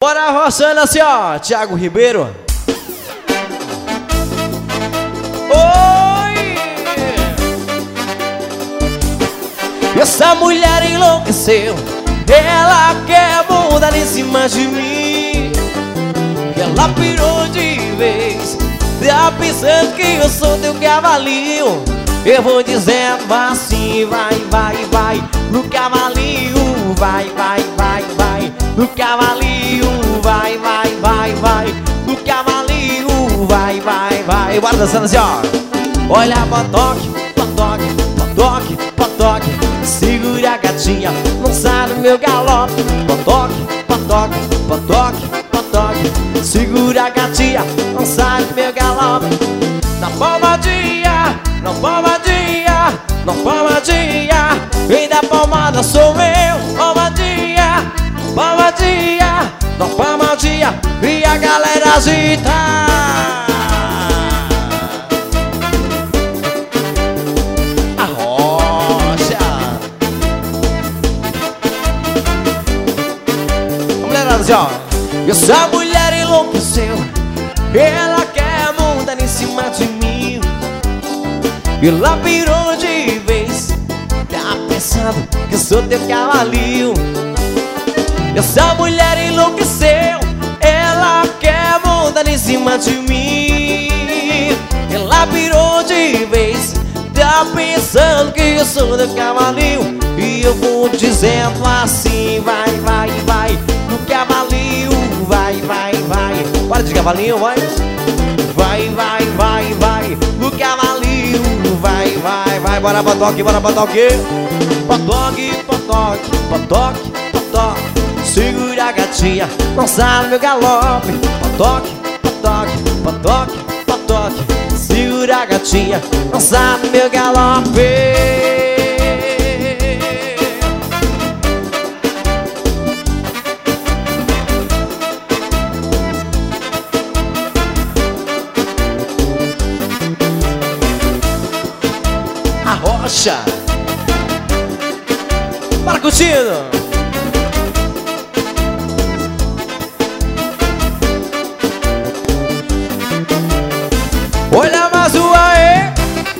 Bora roçando assim, ó, Thiago Ribeiro. Oi! Essa mulher enlouqueceu. Ela quer mudar em cima de mim. Ela pirou de vez. Tá pensando que eu sou teu cavalinho. Eu vou dizendo assim, vai, vai, vai no cavalinho, vai, vai, vai, vai no cavalinho, vai, vai, vai, vai no cavalinho, vai, vai, vai. Bora dançando assim, ó. Olha, potoque, potoque, potoque, potoque. Segura a gatinha, não sai do meu galope. Potoque, potoque, potoque, potoque. Segura a gatinha, não sai do meu galope. Na palmadinha, na palmadinha, na palmadinha. Quem dá palmada sou eu. Palmadinha, palmadinha, na palmadinha. E a galera agita. A rocha. A mulherada assim, ó. E essa mulher enlouqueceu. Ela quer montar em cima de mim. Ela virou de vez. Tá pensando que eu sou teu cavalinho. Essa mulher enlouqueceu. Ela quer montar em cima de mim. Ela virou de vez. Tá pensando que eu sou teu cavalinho. E eu vou dizendo assim, vai, vai, vai no cavalinho, vai, vai, vai. Bora de cavalinho, vai. Vai, vai, vai, vai no cavalinho, vai, vai, vai. Bora potoque, bora potoque. Potoque, potoque, potoque, potoque. Segura a gatinha, não sai meu galope. Potoque, potoque, potoque, potoque. Segura a gatinha, não sai meu galope. A rocha. Bora curtindo. Olha mais o aê.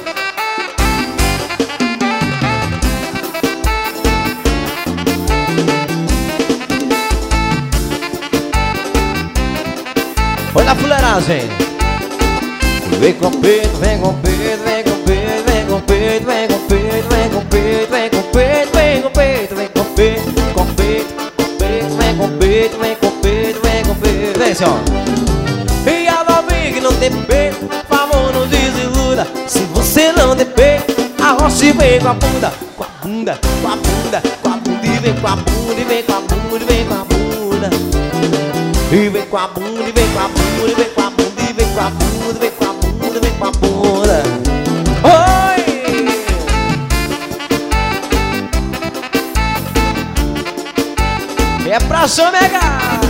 Olha a fuleiragem. Vem com peito, vem com peito, vem com peito, vem com peito, vem com peito, vem com peito, vem com peito, vem com peito, vem com peito, com peito, com peito, vem com peito, vem com peito, vem com peito. Vem, senhor. E a novinha que não tem peito, por favor não desiluda. Se você não tem peito, a rocha vem com a bunda, com a bunda, com a bunda, com a bunda. E vem com a bunda, e vem com a bunda, e vem com a bunda. E vem com a bunda, e vem com a bunda, e vem com a bunda, e vem com a bunda, vem com a bunda, vem com a bunda. Oi! É pra sonegar.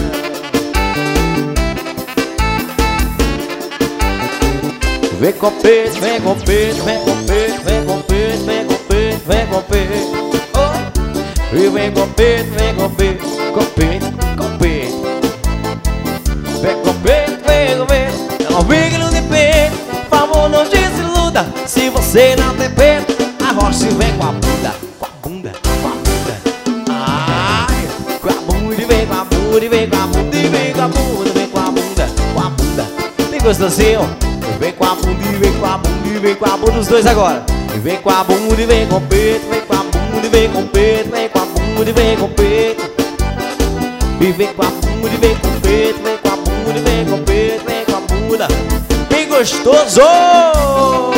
Vem com peito, vem com peito, vem com peito, vem com peito, vem com peito, vem com peito. Oh! E vem com peito, vem com peito, com peito, com peito. Vem com peito, vem com peito. Ela vem que não tem peito, por favor não desiluda. Se você não tem peito, a rocha vem com a bunda, com a bunda, com a bunda. Ai, com a bunda, e vem com a bunda, e vem com a bunda, e vem com a bunda, vem com a bunda, com a bunda. Bem gostosinho. Vem com a bunda, e vem com a bunda, e vem com a bunda. Os dois agora. E vem com a bunda, e vem com o peito, vem com a bunda, e vem com o peito, vem com a bunda, e vem com o peito. E vem com a bunda, e vem com o peito, vem com a bunda, e vem com o peito, vem com a bunda. Bem gostoso!